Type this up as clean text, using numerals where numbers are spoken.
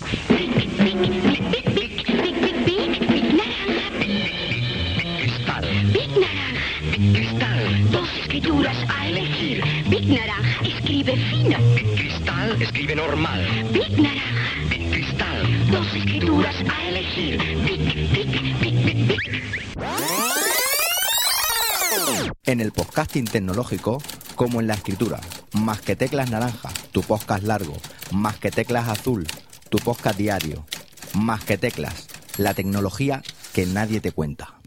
Cristal. Big Naranja. Cristal. Dos escrituras a elegir. Big Naranja escribe fino. Cristal escribe normal. Big Naranja. Cristal. Dos escrituras a elegir. Big. En el podcasting tecnológico, como en la escritura, más que teclas naranja, tu podcast largo, más que teclas azul, tu podcast diario, más que teclas, la tecnología que nadie te cuenta.